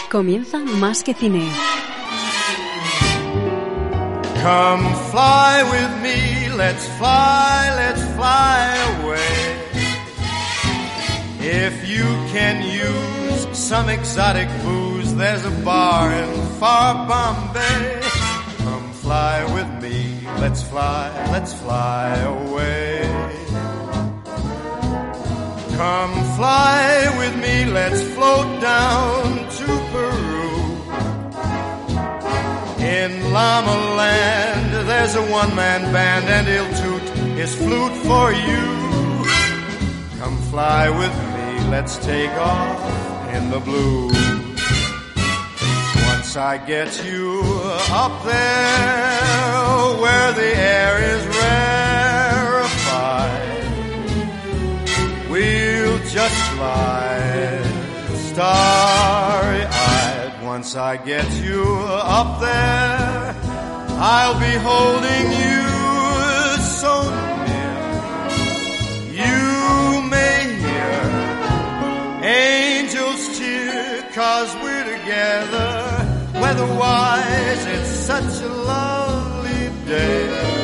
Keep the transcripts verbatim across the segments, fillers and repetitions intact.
Comienza Más que Cine. Come fly with me, let's fly, let's fly away. If you can use some exotic booze, there's a bar in far Bombay. Come fly with me, let's fly, let's fly away. Come fly with me, let's float down to Peru. In Llama Land, there's a one-man band and he'll toot his flute for you. Come fly with me, let's take off in the blue. Once I get you up there where the air is rarefied, we'll just fly starry-eyed. Once I get you up there, I'll be holding you so near. You may hear angels cheer, 'cause we're together. Weather-wise, it's such a lovely day.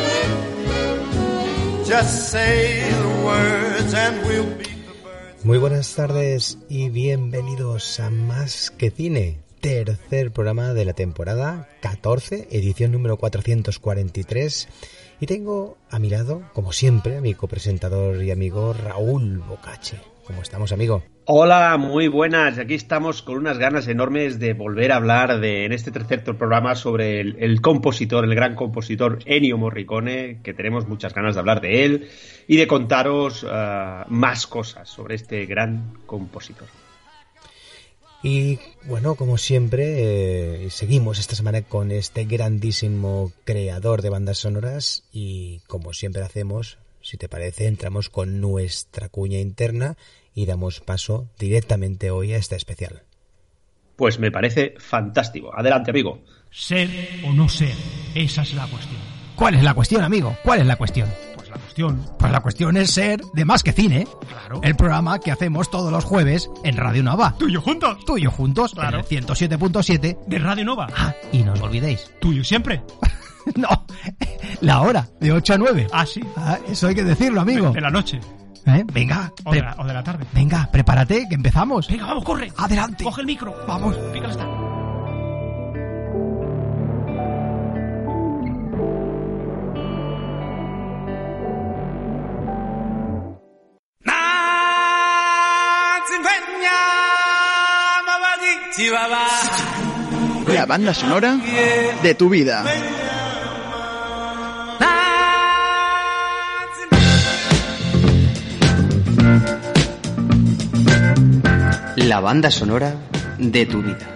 Just say the words and we'll beat the birds. Muy buenas tardes y bienvenidos a Más que Cine, tercer programa de la temporada catorce, edición número cuatrocientos cuarenta y tres. Y tengo a mi lado, como siempre, a mi copresentador y amigo Raúl Bocache. ¿Cómo estamos, amigo? Hola, muy buenas. Aquí estamos con unas ganas enormes de volver a hablar de, en este tercer programa sobre el, el compositor, el gran compositor Ennio Morricone, que tenemos muchas ganas de hablar de él y de contaros uh, más cosas sobre este gran compositor. Y bueno, como siempre, eh, seguimos esta semana con este grandísimo creador de bandas sonoras y como siempre hacemos, si te parece, entramos con nuestra cuña interna y damos paso directamente hoy a este especial. Pues me parece fantástico. Adelante, amigo. Ser o no ser, esa es la cuestión. ¿Cuál es la cuestión, amigo? ¿Cuál es la cuestión? Pues la cuestión... Pues la cuestión es ser de Más que Cine. Claro. El programa que hacemos todos los jueves en Radio Nova. ¿Tuyo juntos? Tuyo juntos, claro. En el ciento siete punto siete de Radio Nova. Ah, y no os olvidéis. ¿Tuyo siempre? No, la hora, de ocho a nueve. Ah, sí. Ah, eso hay que decirlo, amigo. De, de la noche. ¿Eh? Venga. O de, la, o de la tarde. Venga, prepárate, que empezamos. Venga, vamos, corre. Adelante. Coge el micro. Vamos. Pícale está. La banda sonora de tu vida. La banda sonora de tu vida.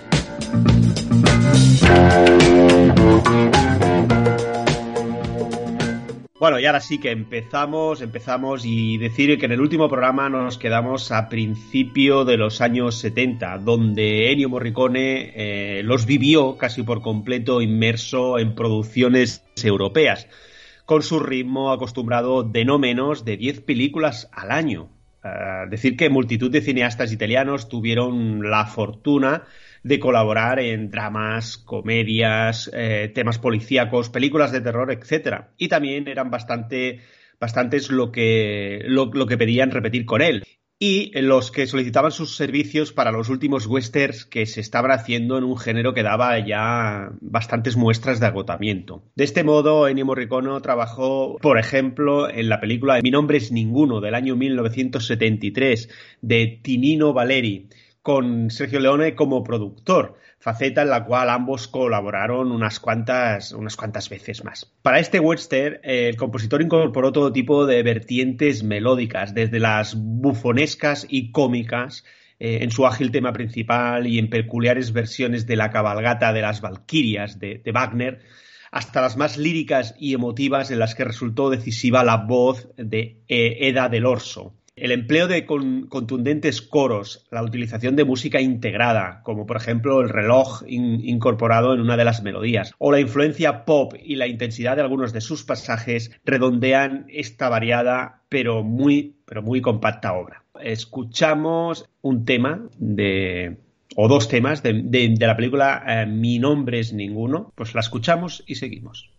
Bueno, y ahora sí que empezamos, empezamos y decir que en el último programa nos quedamos a principio de los años setenta, donde Ennio Morricone eh, los vivió casi por completo inmerso en producciones europeas, con su ritmo acostumbrado de no menos de diez películas al año. Uh, decir que multitud de cineastas italianos tuvieron la fortuna de colaborar en dramas, comedias, eh, temas policíacos, películas de terror, etcétera. Y también eran bastante, bastantes lo que, lo, lo que pedían repetir con él. Y los que solicitaban sus servicios para los últimos westerns que se estaban haciendo en un género que daba ya bastantes muestras de agotamiento. De este modo, Ennio Morricone trabajó, por ejemplo, en la película Mi nombre es ninguno, del año mil novecientos setenta y tres, de Tinino Valeri, con Sergio Leone como productor, faceta en la cual ambos colaboraron unas cuantas, unas cuantas veces más. Para este western, eh, el compositor incorporó todo tipo de vertientes melódicas, desde las bufonescas y cómicas, eh, en su ágil tema principal y en peculiares versiones de la cabalgata de las Valquirias de, de Wagner, hasta las más líricas y emotivas en las que resultó decisiva la voz de eh, Eda del Orso. El empleo de con, contundentes coros, la utilización de música integrada, como por ejemplo el reloj in, incorporado en una de las melodías, o la influencia pop y la intensidad de algunos de sus pasajes redondean esta variada pero muy, pero muy compacta obra. Escuchamos un tema de o dos temas de, de, de la película eh, Mi nombre es ninguno. Pues la escuchamos y seguimos.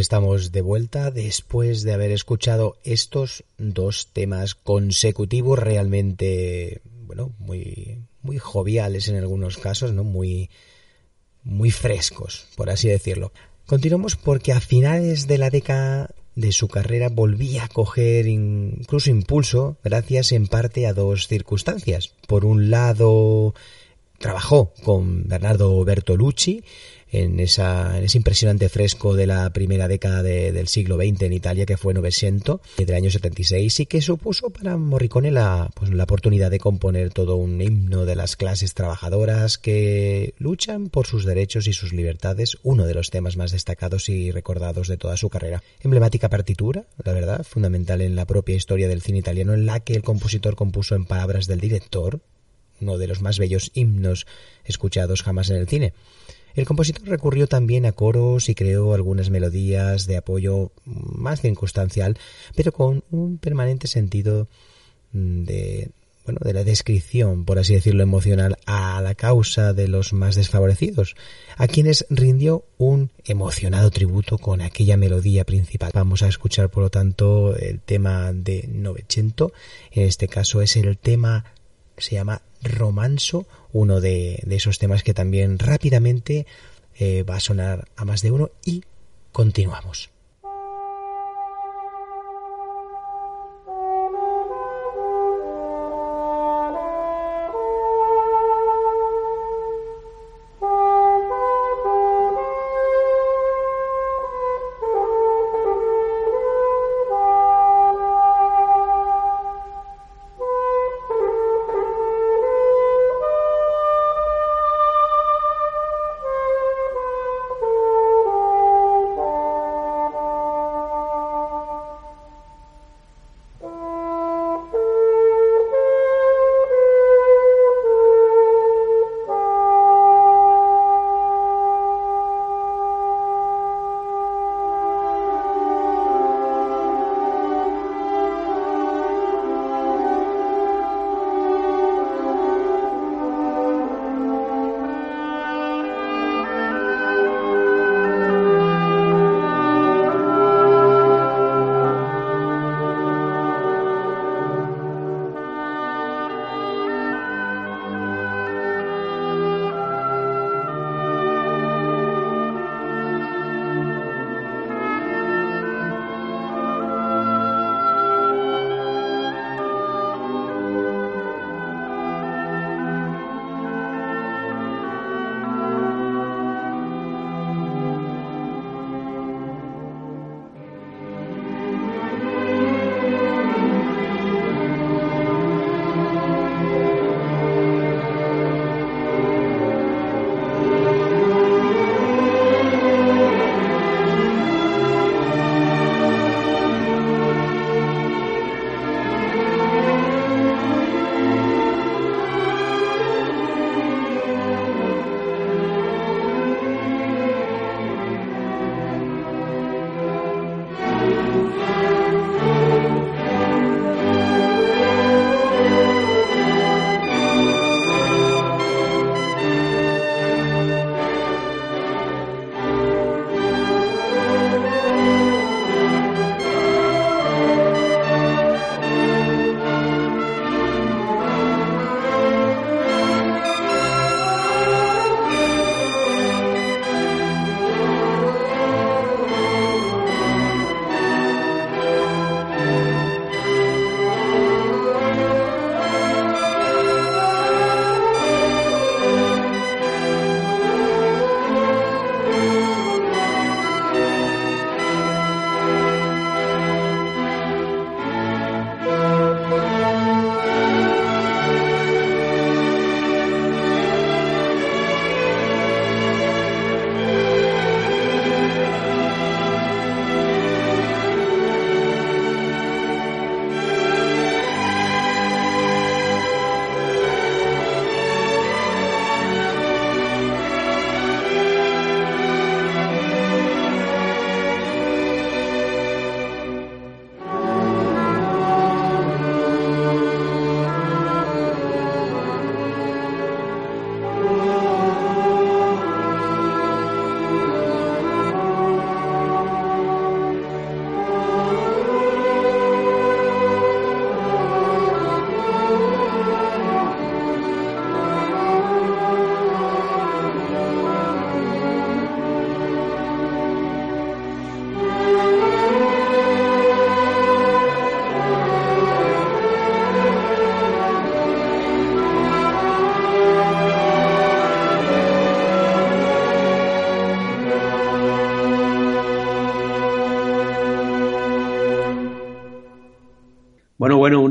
estamos de vuelta después de haber escuchado estos dos temas consecutivos realmente, bueno, muy, muy joviales en algunos casos, ¿no? Muy, muy frescos, por así decirlo. Continuamos porque a finales de la década de su carrera volvía a coger incluso impulso gracias en parte a dos circunstancias. Por un lado, trabajó con Bernardo Bertolucci en, esa, en ese impresionante fresco de la primera década de, del siglo veinte en Italia, que fue Novecento, del año setenta y seis, y que supuso para Morricone la, pues, la oportunidad de componer todo un himno de las clases trabajadoras que luchan por sus derechos y sus libertades, uno de los temas más destacados y recordados de toda su carrera. Emblemática partitura, la verdad, fundamental en la propia historia del cine italiano, en la que el compositor compuso en palabras del director uno de los más bellos himnos escuchados jamás en el cine. El compositor recurrió también a coros y creó algunas melodías de apoyo más circunstancial, pero con un permanente sentido de, bueno, de la descripción, por así decirlo, emocional a la causa de los más desfavorecidos, a quienes rindió un emocionado tributo con aquella melodía principal. Vamos a escuchar, por lo tanto, el tema de Novecento. En este caso es el tema, se llama Romanzo, uno de, de esos temas que también rápidamente eh, va a sonar a más de uno, y continuamos.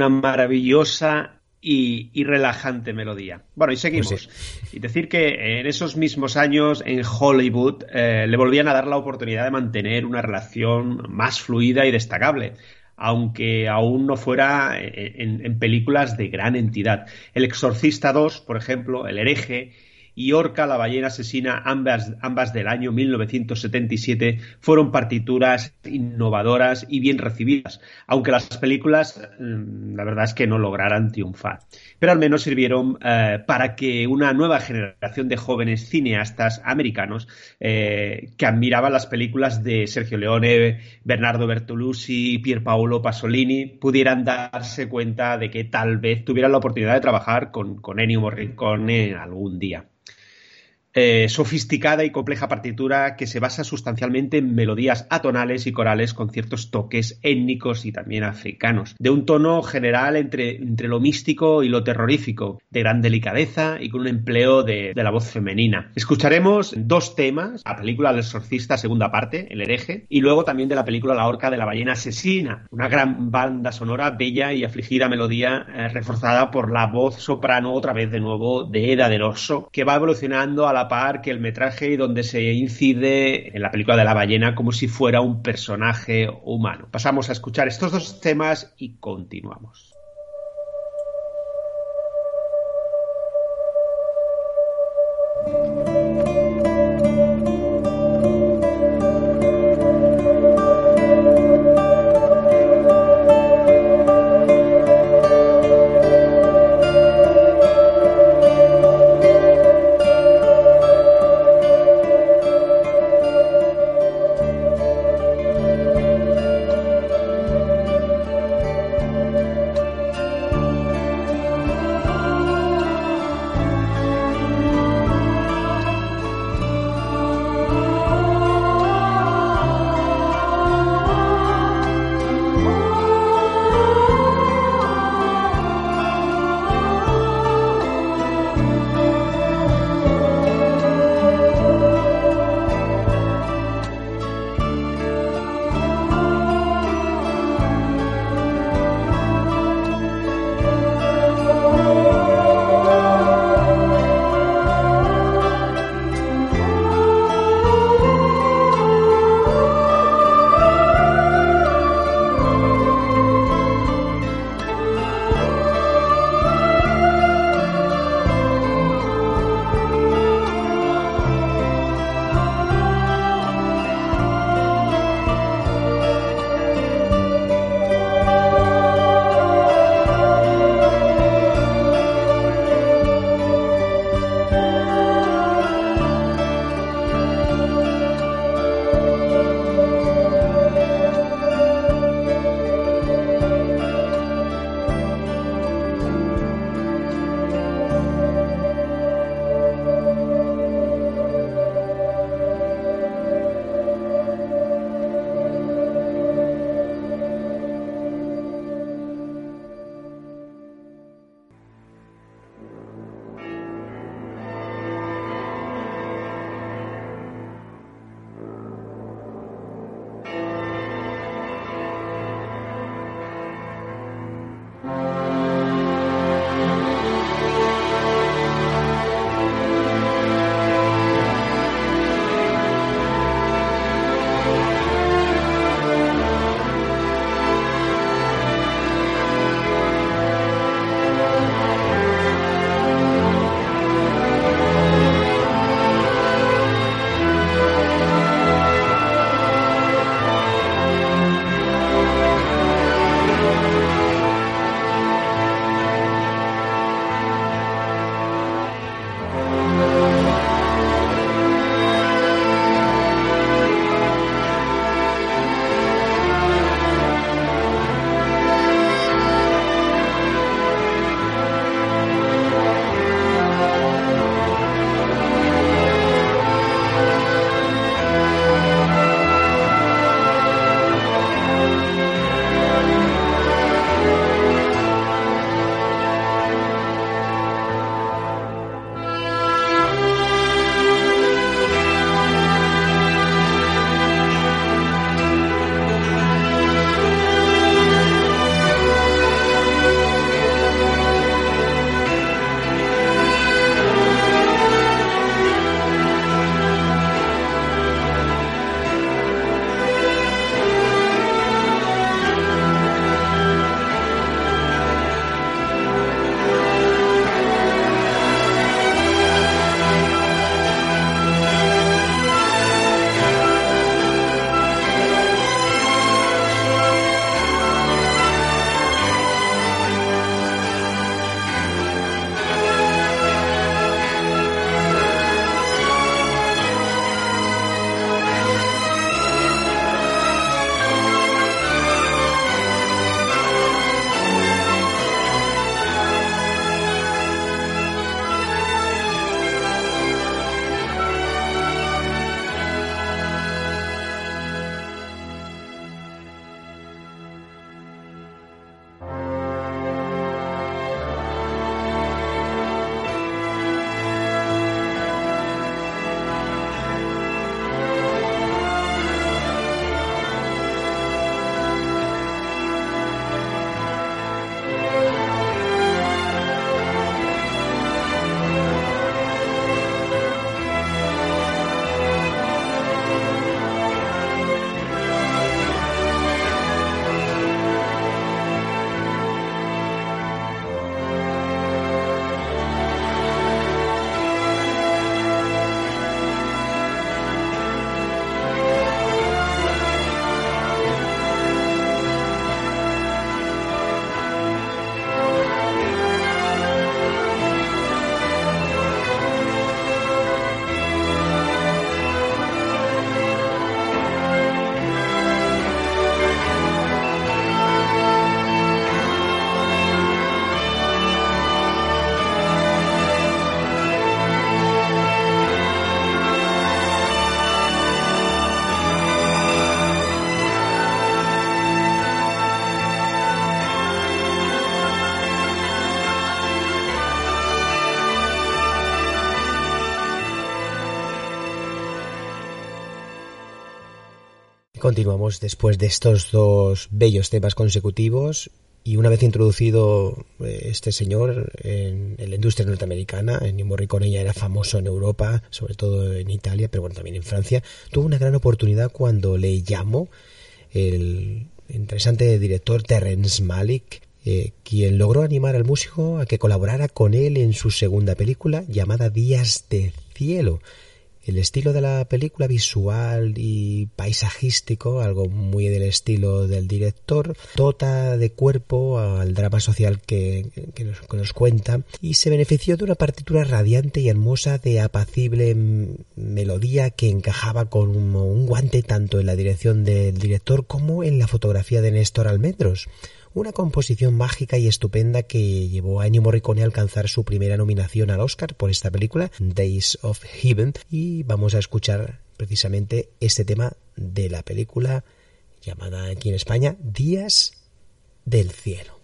una maravillosa y, y relajante melodía. Bueno, y seguimos. Pues sí. Y decir que en esos mismos años en Hollywood eh, le volvían a dar la oportunidad de mantener una relación más fluida y destacable, aunque aún no fuera en, en películas de gran entidad. El Exorcista dos, por ejemplo, El hereje y Orca, la ballena asesina, ambas, ambas del año mil novecientos setenta y siete, fueron partituras innovadoras y bien recibidas, aunque las películas, la verdad es que no lograran triunfar. Pero al menos sirvieron eh, para que una nueva generación de jóvenes cineastas americanos eh, que admiraban las películas de Sergio Leone, Bernardo Bertolucci y Pierpaolo Pasolini pudieran darse cuenta de que tal vez tuvieran la oportunidad de trabajar con, con Ennio Morricone algún día. Eh, sofisticada y compleja partitura que se basa sustancialmente en melodías atonales y corales con ciertos toques étnicos y también africanos, de un tono general entre, entre lo místico y lo terrorífico, de gran delicadeza y con un empleo de, de la voz femenina. Escucharemos dos temas, la película El Exorcista, segunda parte, El hereje, y luego también de la película La Orca de la ballena asesina, una gran banda sonora, bella y afligida melodía eh, reforzada por la voz soprano, otra vez de nuevo, de Eda de Rosso, que va evolucionando a la par que el metraje y donde se incide en la película de la ballena como si fuera un personaje humano. Pasamos a escuchar estos dos temas y continuamos. continuamos después de estos dos bellos temas consecutivos. Y una vez introducido este señor en, en la industria norteamericana, Ennio Morricone ya era famoso en Europa, sobre todo en Italia, pero bueno, también en Francia, tuvo una gran oportunidad cuando le llamó el interesante director Terrence Malick, eh, quien logró animar al músico a que colaborara con él en su segunda película llamada Días de Cielo. El estilo de la película, visual y paisajístico, algo muy del estilo del director, dota de cuerpo al drama social que, que, nos, que nos cuenta, y se benefició de una partitura radiante y hermosa de apacible melodía que encajaba con un, un guante tanto en la dirección del director como en la fotografía de Néstor Almendros. Una composición mágica y estupenda que llevó a Ennio Morricone a alcanzar su primera nominación al Oscar por esta película, Days of Heaven, y vamos a escuchar precisamente este tema de la película llamada aquí en España Días del Cielo.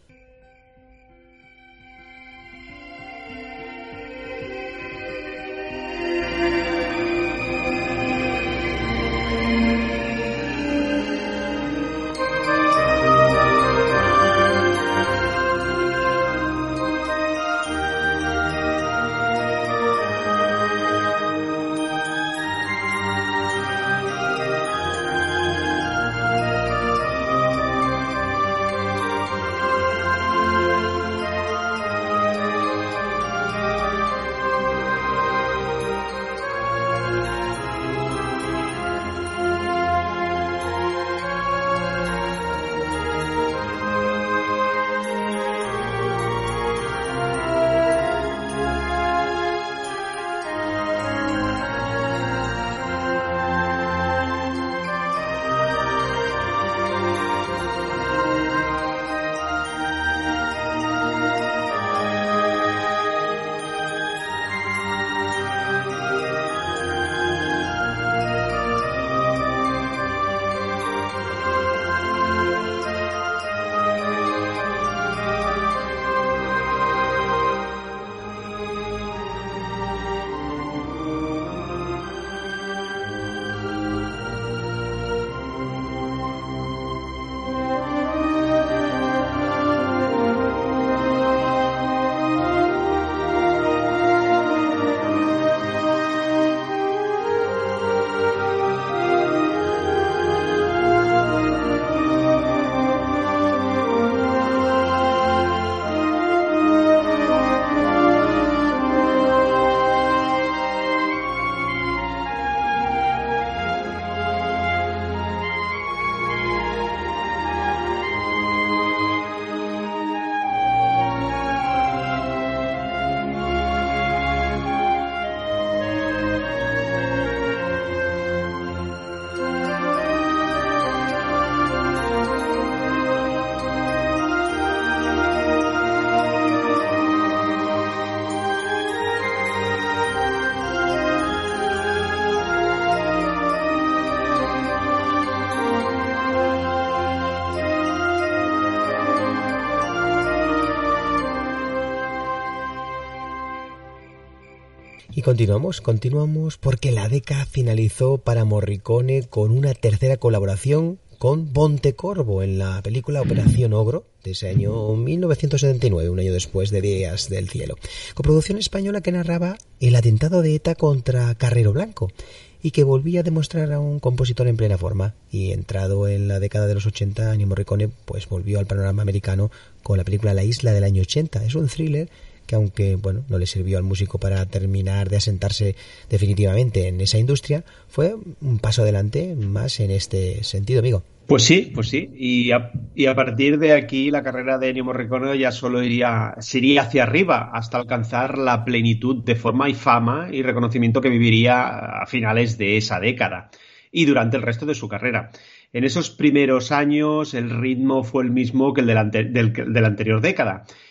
Y continuamos, continuamos porque la década finalizó para Morricone con una tercera colaboración con Pontecorvo en la película Operación Ogro de ese año mil novecientos setenta y nueve, un año después de Días del Cielo. Coproducción española que narraba el atentado de ETA contra Carrero Blanco y que volvía a demostrar a un compositor en plena forma. Y entrado en la década de los ochenta, Ennio Morricone pues volvió al panorama americano con la película La Isla del año ochenta. Es un thriller que, aunque bueno, no le sirvió al músico para terminar de asentarse definitivamente en esa industria, fue un paso adelante más en este sentido, amigo. Pues sí, pues sí. Y a, y a partir de aquí la carrera de Ennio Morricone ya solo iría, sería hacia arriba hasta alcanzar la plenitud de forma y fama y reconocimiento que viviría a finales de esa década y durante el resto de su carrera. En esos primeros años el ritmo fue el mismo que el de la, ante, del, de la anterior década.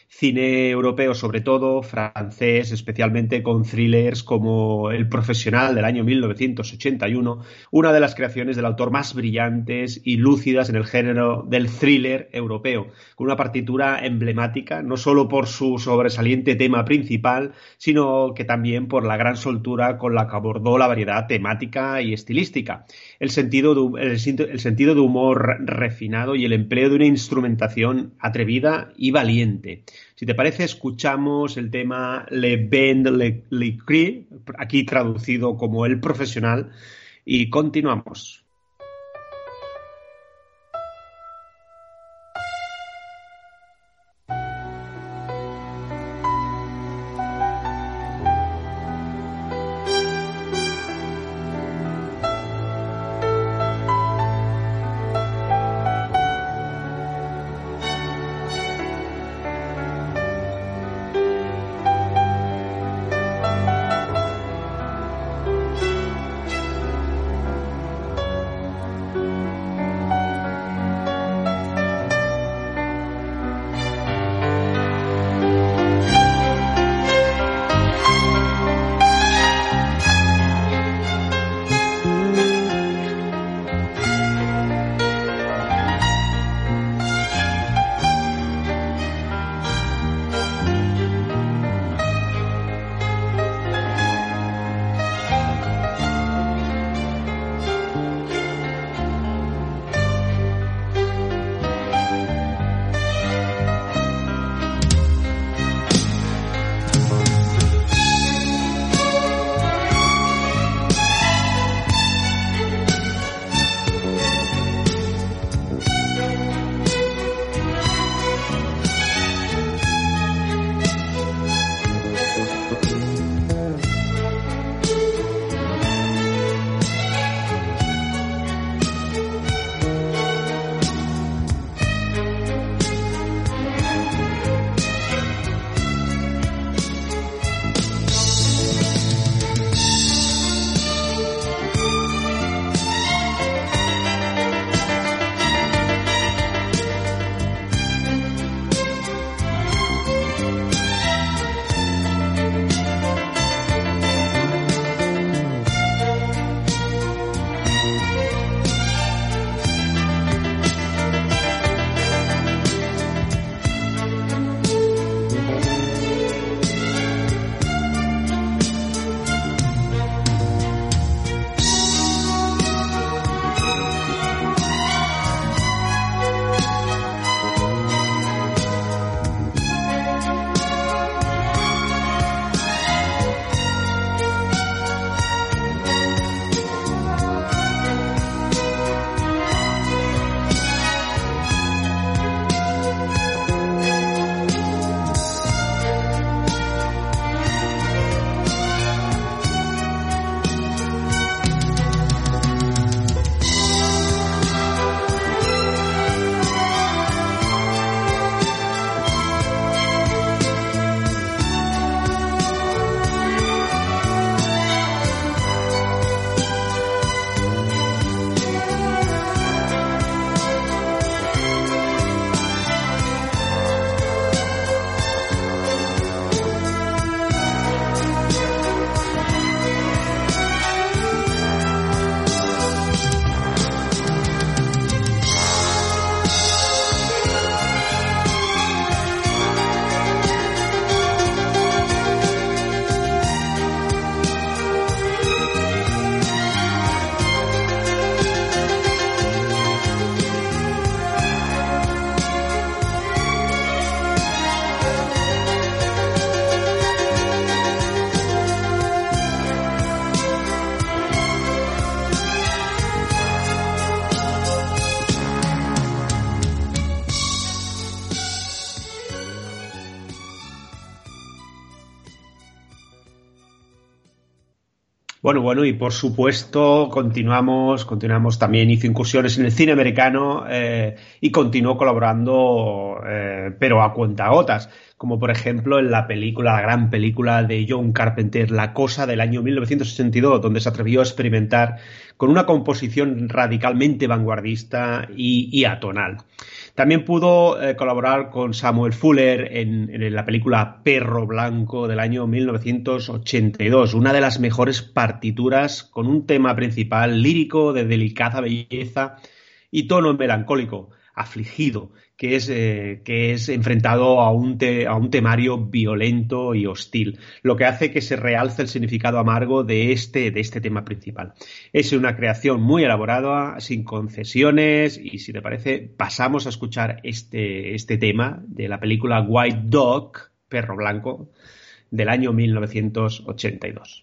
Cine europeo sobre todo, francés especialmente, con thrillers como El Profesional del año mil novecientos ochenta y uno, una de las creaciones del autor más brillantes y lúcidas en el género del thriller europeo, con una partitura emblemática, no solo por su sobresaliente tema principal, sino que también por la gran soltura con la que abordó la variedad temática y estilística, el sentido de, el, el sentido de humor refinado y el empleo de una instrumentación atrevida y valiente. Si te parece, escuchamos el tema Le Bend Le, Le Cri, aquí traducido como El Profesional, y continuamos. Bueno, bueno, y por supuesto continuamos, continuamos también, hizo incursiones en el cine americano eh, y continuó colaborando, eh, pero a cuentagotas, como por ejemplo en la película, la gran película de John Carpenter, La Cosa, del año mil novecientos ochenta y dos, donde se atrevió a experimentar con una composición radicalmente vanguardista y, y atonal. También pudo eh, colaborar con Samuel Fuller en, en la película Perro Blanco del año mil novecientos ochenta y dos, una de las mejores partituras con un tema principal lírico de delicada belleza y tono melancólico, afligido, que es, eh, que es enfrentado a un, te, a un temario violento y hostil, lo que hace que se realce el significado amargo de este, de este tema principal. Es una creación muy elaborada, sin concesiones, y si te parece, pasamos a escuchar este, este tema de la película White Dog, Perro Blanco, del año mil novecientos ochenta y dos.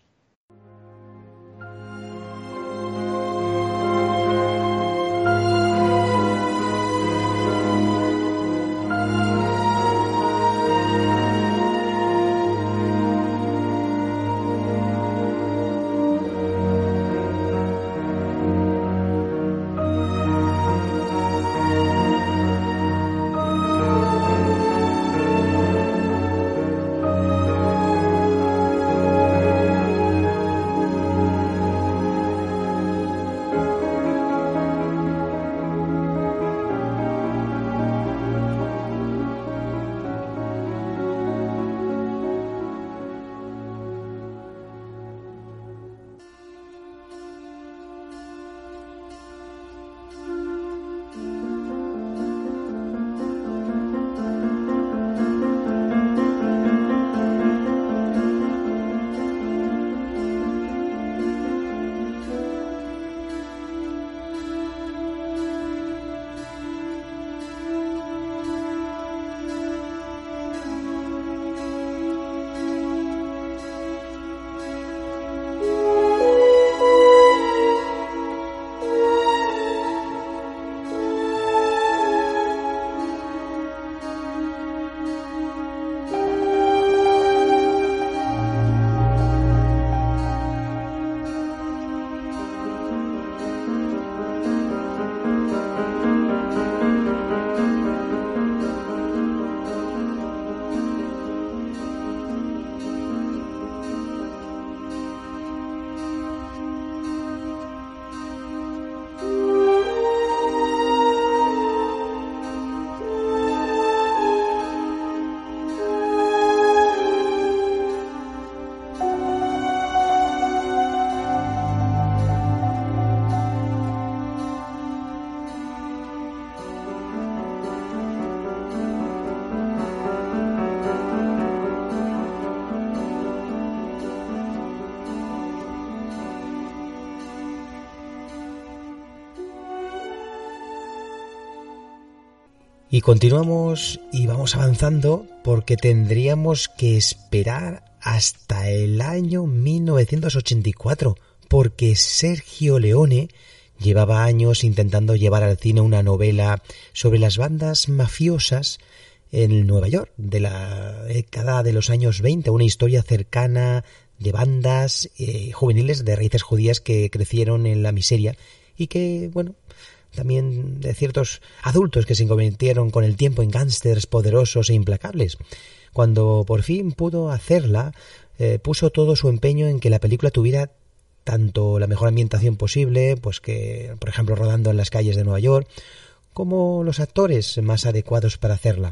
Y continuamos y vamos avanzando porque tendríamos que esperar hasta el año mil novecientos ochenta y cuatro, porque Sergio Leone llevaba años intentando llevar al cine una novela sobre las bandas mafiosas en Nueva York de la década de los años veinte, una historia cercana de bandas eh, juveniles de raíces judías que crecieron en la miseria y que, bueno, también de ciertos adultos que se convirtieron con el tiempo en gángsters poderosos e implacables. Cuando por fin pudo hacerla, eh, puso todo su empeño en que la película tuviera tanto la mejor ambientación posible, pues que, por ejemplo, rodando en las calles de Nueva York, como los actores más adecuados para hacerla.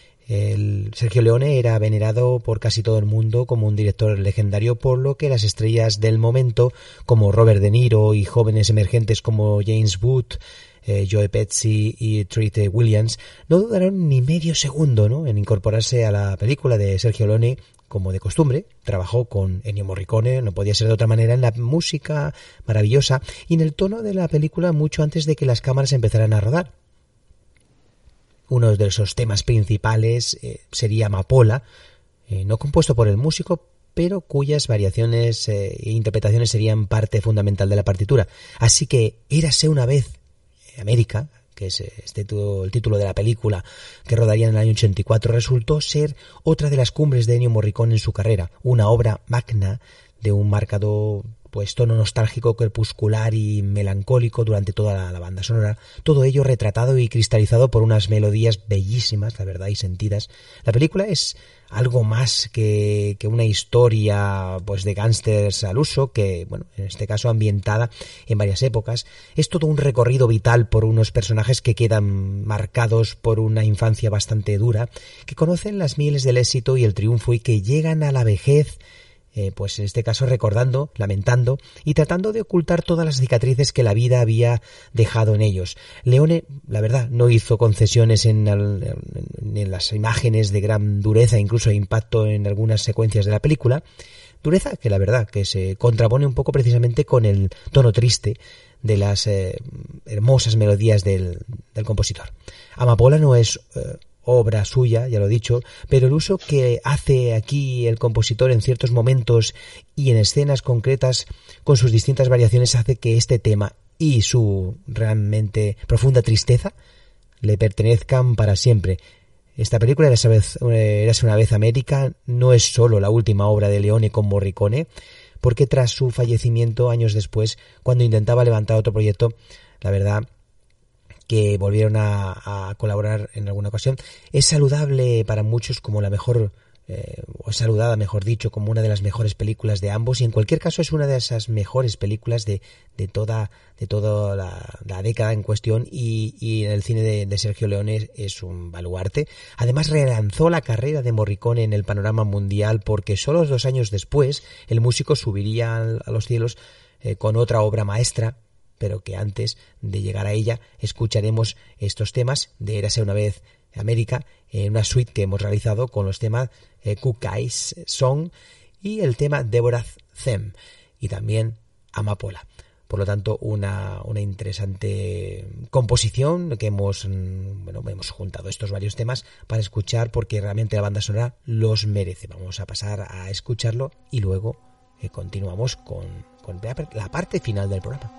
El Sergio Leone era venerado por casi todo el mundo como un director legendario, por lo que las estrellas del momento, como Robert De Niro y jóvenes emergentes como James Wood, eh, Joe Pesci y Treat Williams, no dudaron ni medio segundo, ¿no?, en incorporarse a la película de Sergio Leone. Como de costumbre, trabajó con Ennio Morricone, no podía ser de otra manera, en la música maravillosa y en el tono de la película mucho antes de que las cámaras empezaran a rodar. Uno de esos temas principales eh, sería Amapola, eh, no compuesto por el músico, pero cuyas variaciones eh, e interpretaciones serían parte fundamental de la partitura. Así que Érase una vez América, que es este el título de la película que rodaría en el año ochenta y cuatro, resultó ser otra de las cumbres de Ennio Morricone en su carrera, una obra magna de un marcado pues tono nostálgico, crepuscular y melancólico durante toda la, la banda sonora, todo ello retratado y cristalizado por unas melodías bellísimas, la verdad, y sentidas. La película es algo más que, que una historia pues de gángsters al uso, que, bueno, en este caso ambientada en varias épocas. Es todo un recorrido vital por unos personajes que quedan marcados por una infancia bastante dura, que conocen las mieles del éxito y el triunfo y que llegan a la vejez, Eh, pues en este caso recordando, lamentando y tratando de ocultar todas las cicatrices que la vida había dejado en ellos. Leone, la verdad, no hizo concesiones en, el, en las imágenes de gran dureza, incluso impacto en algunas secuencias de la película. Dureza que la verdad que se contrapone un poco precisamente con el tono triste de las eh, hermosas melodías del, del compositor. Amapola no es eh, obra suya, ya lo he dicho, pero el uso que hace aquí el compositor en ciertos momentos y en escenas concretas con sus distintas variaciones hace que este tema y su realmente profunda tristeza le pertenezcan para siempre. Esta película, Érase una vez, Érase una vez América, no es solo la última obra de Leone con Morricone, porque tras su fallecimiento años después, cuando intentaba levantar otro proyecto, la verdad que volvieron a, a colaborar en alguna ocasión. Es saludable para muchos como la mejor, eh, o saludada mejor dicho, como una de las mejores películas de ambos, y en cualquier caso es una de esas mejores películas de, de toda, de toda la, la década en cuestión, y, y en el cine de, de Sergio Leone es un baluarte. Además relanzó la carrera de Morricone en el panorama mundial, porque solo dos años después el músico subiría a los cielos eh, con otra obra maestra, pero que antes de llegar a ella escucharemos estos temas de Érase una vez América, en una suite que hemos realizado con los temas eh, Cook Eyes Song y el tema Deborah's Theme, y también Amapola. Por lo tanto, una, una interesante composición que hemos, bueno, hemos juntado estos varios temas para escuchar, porque realmente la banda sonora los merece. Vamos a pasar a escucharlo y luego eh, continuamos con, con la parte final del programa.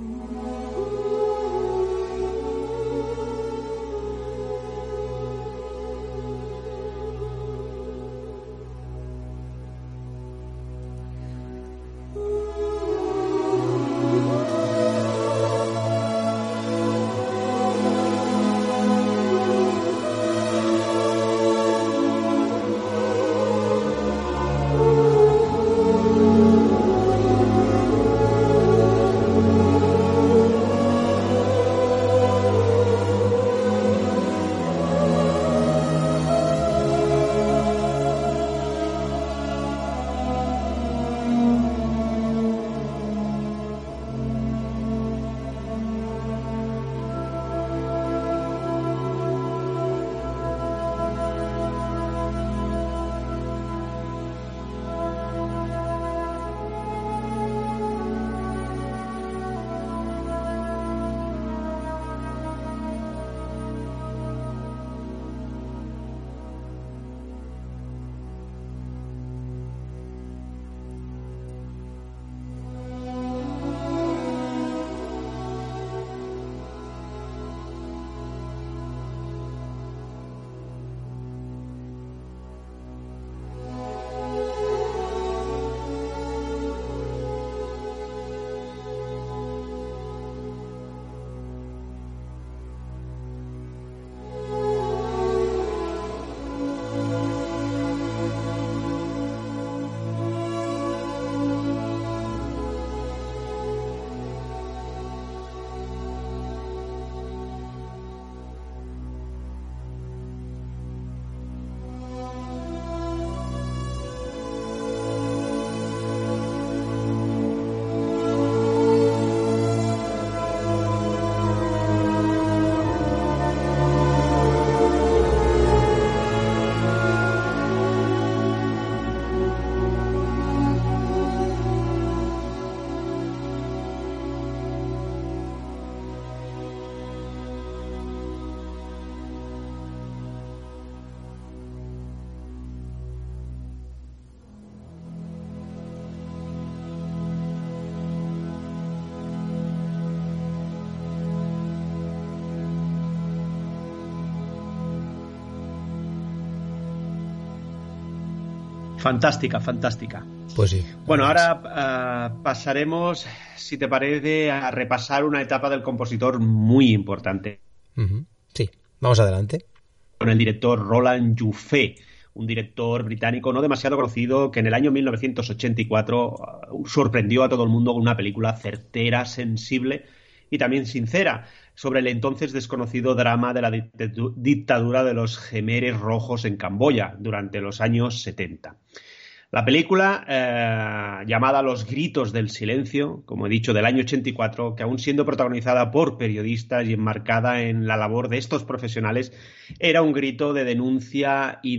Fantástica, fantástica. Pues sí. Bueno, ahora uh, pasaremos, si te parece, a repasar una etapa del compositor muy importante. Uh-huh. Sí, vamos adelante. Con el director Roland Joffé, un director británico no demasiado conocido que en el año mil novecientos ochenta y cuatro uh, sorprendió a todo el mundo con una película certera, sensible y también sincera sobre el entonces desconocido drama de la dictadura de los Jemeres Rojos en Camboya durante los años setenta. La película, eh, llamada Los Gritos del Silencio, como he dicho, del año ochenta y cuatro, que aún siendo protagonizada por periodistas y enmarcada en la labor de estos profesionales, era un grito de denuncia y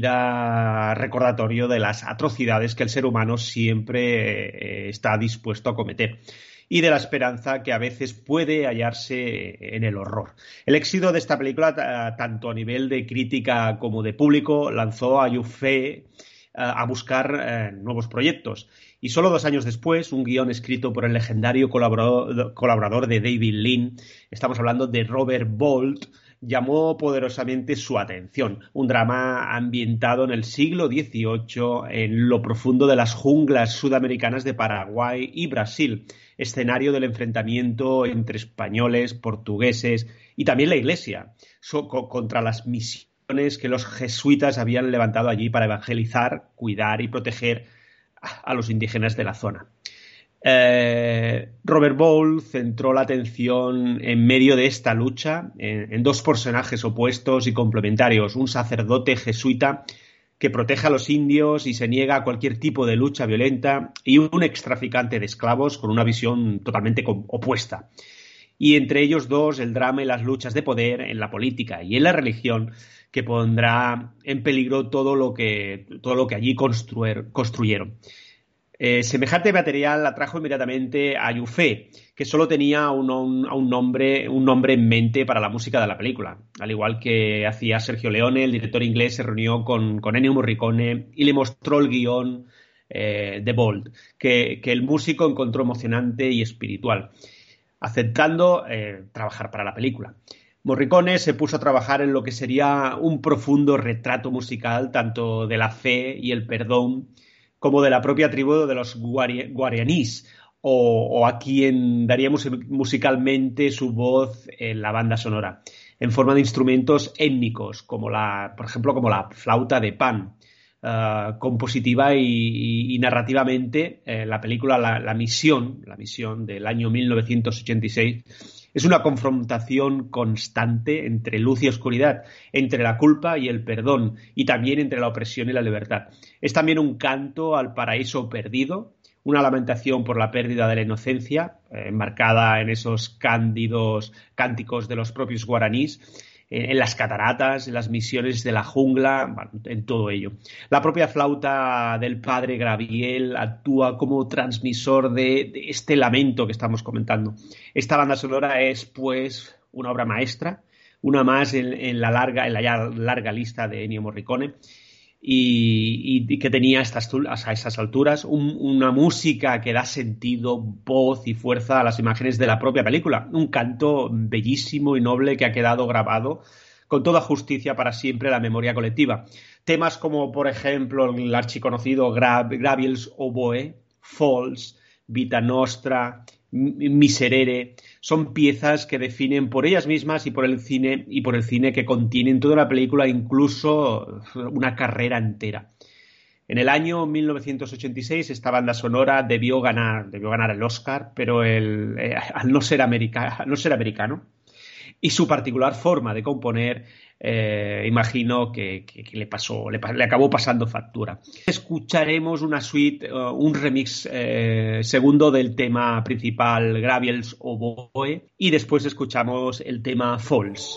de recordatorio de las atrocidades que el ser humano siempre eh, está dispuesto a cometer, y de la esperanza que a veces puede hallarse en el horror. El éxito de esta película, t- tanto a nivel de crítica como de público, lanzó a Joffé a buscar eh, nuevos proyectos. Y solo dos años después, un guión escrito por el legendario colaborador, colaborador de David Lean, estamos hablando de Robert Bolt, llamó poderosamente su atención. Un drama ambientado en el siglo dieciocho, en lo profundo de las junglas sudamericanas de Paraguay y Brasil, escenario del enfrentamiento entre españoles, portugueses y también la Iglesia so, co- contra las misiones que los jesuitas habían levantado allí para evangelizar, cuidar y proteger a los indígenas de la zona. Eh, Robert Bolt centró la atención en medio de esta lucha en, en dos personajes opuestos y complementarios: un sacerdote jesuita que protege a los indios y se niega a cualquier tipo de lucha violenta, y un extraficante de esclavos con una visión totalmente opuesta. Y entre ellos dos, el drama y las luchas de poder en la política y en la religión, que pondrá en peligro todo lo que, todo lo que allí construir, construyeron. Eh, semejante material atrajo inmediatamente a Joffé, que solo tenía un, un, un, nombre, un nombre en mente para la música de la película. Al igual que hacía Sergio Leone, el director inglés se reunió con, con Ennio Morricone y le mostró el guión eh, de Bolt, que, que el músico encontró emocionante y espiritual. aceptando eh, trabajar para la película. Morricone se puso a trabajar en lo que sería un profundo retrato musical tanto de la fe y el perdón como de la propia tribu de los guari- guaraníes, o, o a quien daría mus- musicalmente su voz en la banda sonora, en forma de instrumentos étnicos, como la, por ejemplo, como la flauta de Pan. Uh, compositiva y, y, y narrativamente, eh, la película la, la Misión, la Misión del año mil novecientos ochenta y seis, es una confrontación constante entre luz y oscuridad, entre la culpa y el perdón, y también entre la opresión y la libertad. Es también un canto al paraíso perdido, una lamentación por la pérdida de la inocencia, eh, enmarcada en esos cándidos cánticos de los propios guaraníes, en las cataratas, en las misiones de la jungla, bueno, en todo ello. La propia flauta del padre Gabriel actúa como transmisor de, de este lamento que estamos comentando. Esta banda sonora es, pues, una obra maestra, una más en, en la larga, en la ya larga lista de Ennio Morricone, y, y que tenía a, estas, a esas alturas un, una música que da sentido, voz y fuerza a las imágenes de la propia película. Un canto bellísimo y noble que ha quedado grabado con toda justicia para siempre en la memoria colectiva. Temas como, por ejemplo, el archiconocido Gra- Gabriel's Oboe, Falls, Vita Nostra, Miserere, son piezas que definen por ellas mismas y por el cine y por el cine que contienen toda la película, incluso una carrera entera. En el año mil novecientos ochenta y seis esta banda sonora debió ganar, debió ganar el Oscar, pero el, eh, al no ser, america, al no ser americano y su particular forma de componer, eh, imagino que, que, que le pasó, le, le acabó pasando factura. Escucharemos una suite, uh, un remix eh, segundo del tema principal Gabriel's Oboe, y después escuchamos el tema Falls.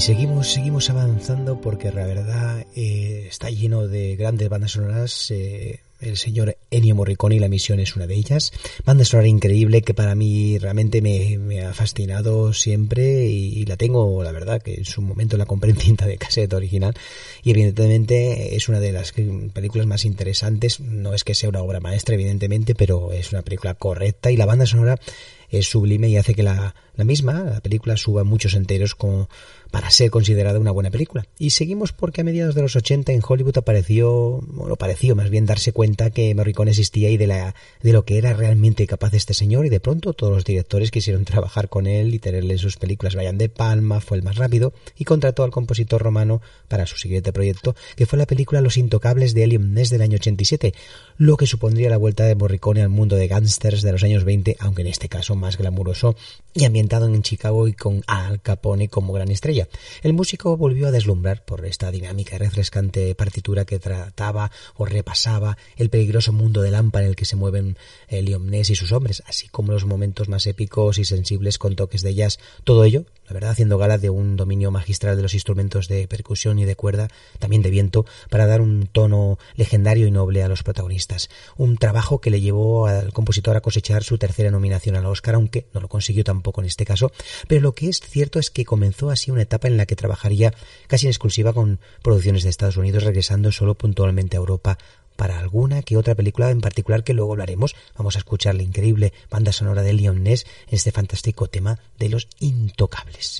seguimos, seguimos avanzando porque la verdad eh, está lleno de grandes bandas sonoras. Eh, el señor Ennio Morricone y La Misión es una de ellas. Banda sonora increíble que para mí realmente me, me ha fascinado siempre y, y la tengo, la verdad, que en su momento la compré en cinta de cassette original y evidentemente es una de las películas más interesantes. No es que sea una obra maestra, evidentemente, pero es una película correcta y la banda sonora es sublime y hace que la, la misma, la película, suba muchos enteros como para ser considerada una buena película. Y seguimos porque a mediados de los ochenta en Hollywood apareció, bueno, pareció más bien darse cuenta que Morricone existía y de, la, de lo que era realmente capaz este señor, y de pronto todos los directores quisieron trabajar con él y tenerle en sus películas. Brian De Palma fue el más rápido y contrató al compositor romano para su siguiente proyecto, que fue la película Los Intocables de Elliot Ness del año ochenta y siete, lo que supondría la vuelta de Morricone al mundo de gángsters de los años veinte, aunque en este caso más glamuroso y ambientado en Chicago y con Al Capone como gran estrella. El músico volvió a deslumbrar por esta dinámica y refrescante partitura que trataba o repasaba el peligroso mundo de Lampa en el que se mueven Elliot Ness y sus hombres, así como los momentos más épicos y sensibles con toques de jazz. Todo ello, la verdad, haciendo gala de un dominio magistral de los instrumentos de percusión y de cuerda, también de viento, para dar un tono legendario y noble a los protagonistas. Un trabajo que le llevó al compositor a cosechar su tercera nominación al Oscar, aunque no lo consiguió tampoco en este caso, pero lo que es cierto es que comenzó así una etapa en la que trabajaría casi en exclusiva con producciones de Estados Unidos, regresando solo puntualmente a Europa para alguna que otra película en particular que luego hablaremos. Vamos a escuchar la increíble banda sonora de Elliot Ness en este fantástico tema de Los Intocables.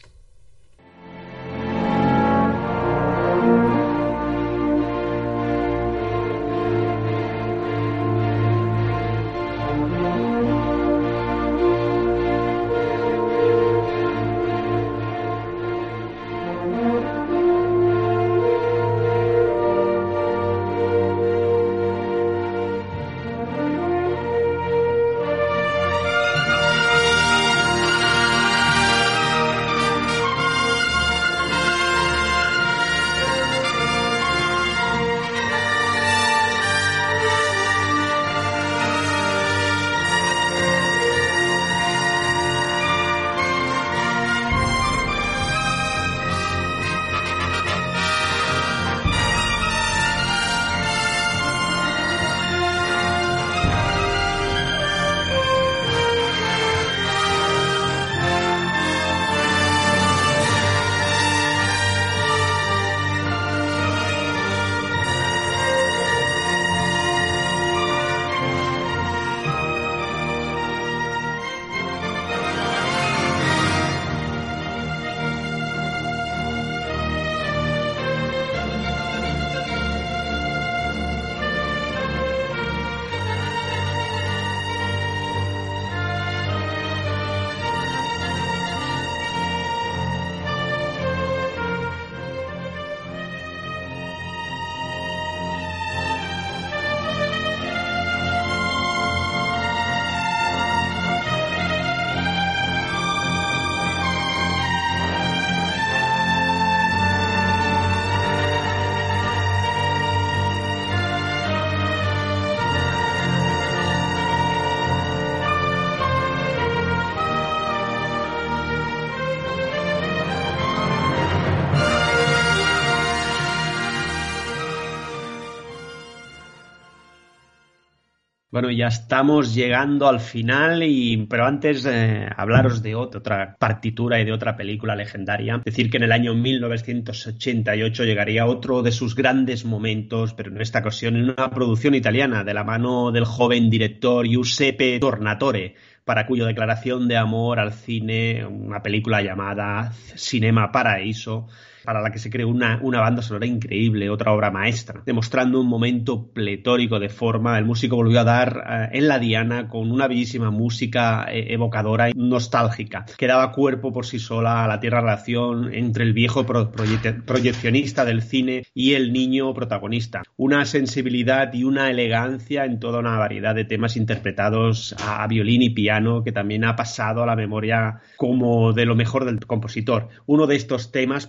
Bueno, ya estamos llegando al final, y pero antes de eh, hablaros de otra, otra partitura y de otra película legendaria, decir que en el año mil novecientos ochenta y ocho llegaría otro de sus grandes momentos, pero en esta ocasión en una producción italiana de la mano del joven director Giuseppe Tornatore, para cuya declaración de amor al cine, una película llamada Cinema Paradiso, para la que se creó una, una banda sonora increíble, otra obra maestra, demostrando un momento pletórico de forma. El músico volvió a dar eh, en la diana con una bellísima música eh, evocadora y nostálgica, que daba cuerpo por sí sola a la tierna relación entre el viejo pro- proye- proyeccionista del cine y el niño protagonista. Una sensibilidad y una elegancia en toda una variedad de temas interpretados a, a violín y piano, que también ha pasado a la memoria como de lo mejor del compositor. Uno de estos temas, por cierto,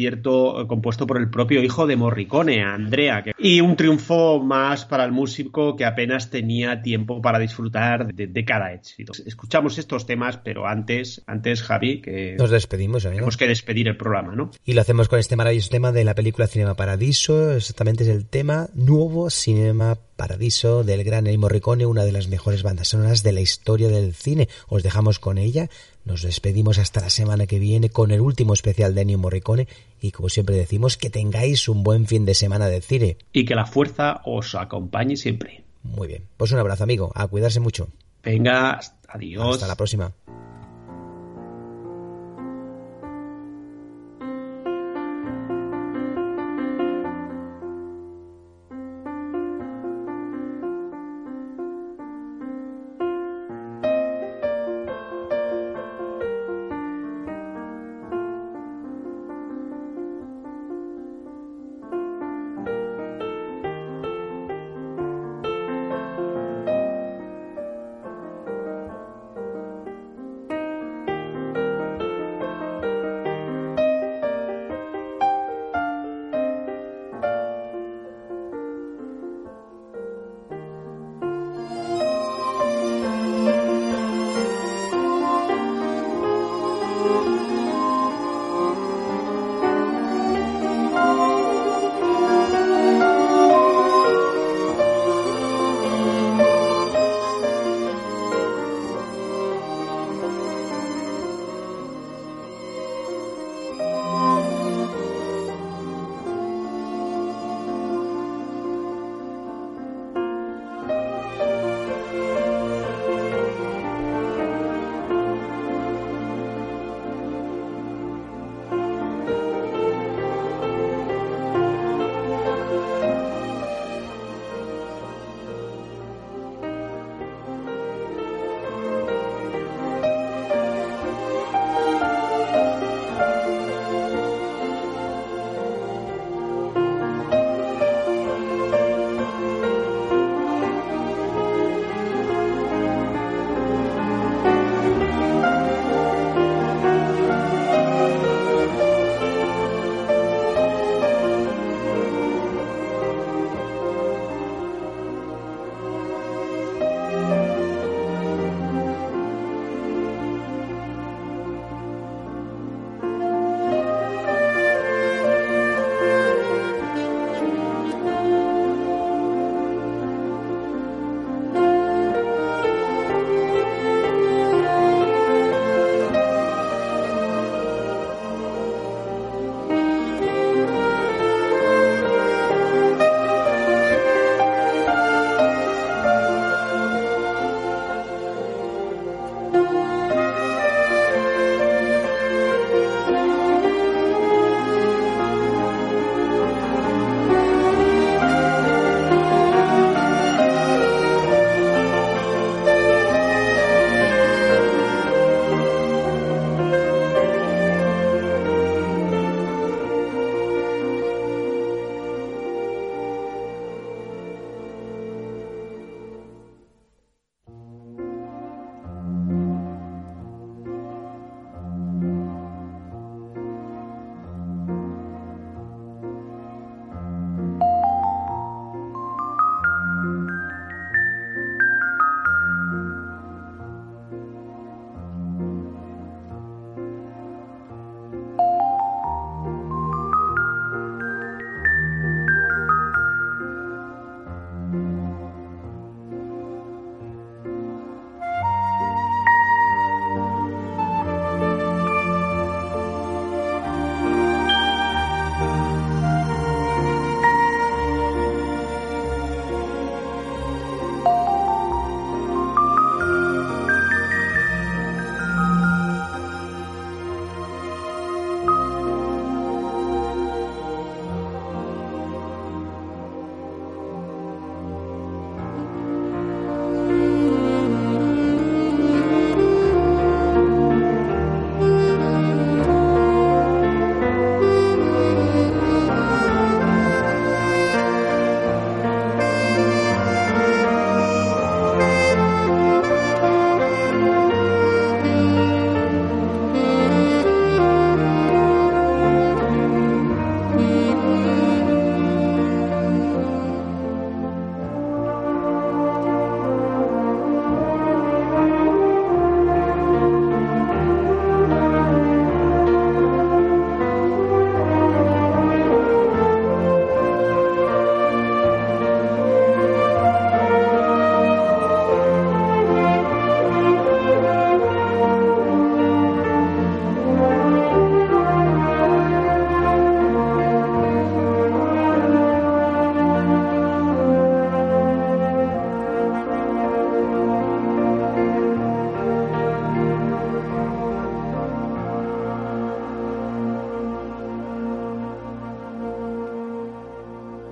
concierto compuesto por el propio hijo de Morricone, Andrea, que... y un triunfo más para el músico que apenas tenía tiempo para disfrutar de, de cada éxito. Escuchamos estos temas, pero antes, antes Javi, que nos despedimos, amigo. Tenemos que despedir el programa, ¿no? Y lo hacemos con este maravilloso tema de la película Cinema Paradiso. Exactamente es el tema Nuevo Cinema Paradiso del gran Ennio Morricone, una de las mejores bandas sonoras de la historia del cine. Os dejamos con ella. Nos despedimos hasta la semana que viene con el último especial de Ennio Morricone y, como siempre decimos, que tengáis un buen fin de semana de cine. Y que la fuerza os acompañe siempre. Muy bien. Pues un abrazo, amigo. A cuidarse mucho. Venga, adiós. Hasta la próxima.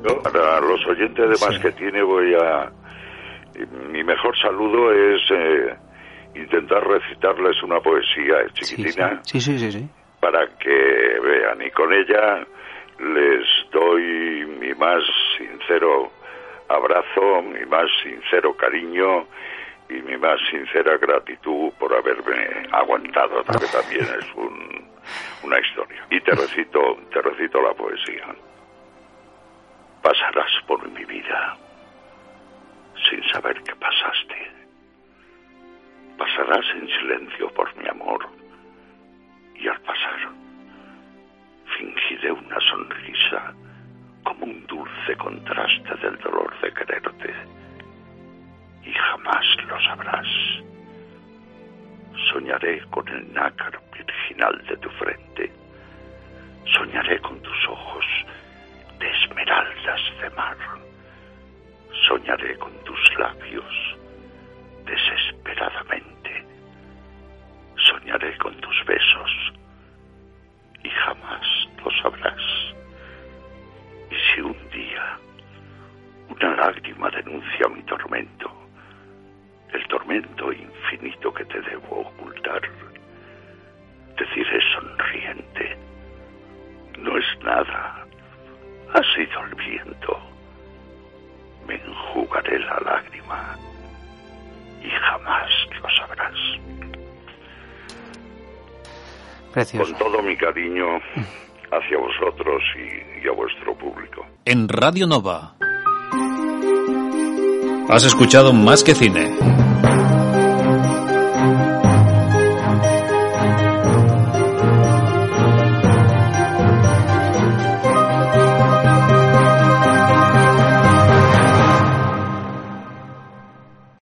No, para los oyentes además sí. que tiene voy a... Mi mejor saludo es eh, intentar recitarles una poesía chiquitina. Sí sí. sí, sí, sí. Para que vean. Y con ella les doy mi más sincero abrazo, mi más sincero cariño y mi más sincera gratitud por haberme aguantado, que también es un, una historia. Y te recito, te recito la poesía. Pasarás por mi vida sin saber que pasaste. Pasarás en silencio por mi amor y al pasar fingiré una sonrisa como un dulce contraste del dolor de quererte. Y jamás lo sabrás. Soñaré con el nácar virginal de tu frente. Soñaré con tus ojos de esmeraldas de mar. Soñaré con tus labios desesperadamente. Soñaré con tus besos y jamás lo sabrás. Y si un día una lágrima denuncia mi tormento, el tormento infinito que te debo ocultar, te diré sonriente: no es nada, ha sido el viento. Me enjugaré la lágrima y jamás lo sabrás. Precioso. Con todo mi cariño hacia vosotros y, y a vuestro público. En Radio Nova has escuchado Más que Cine.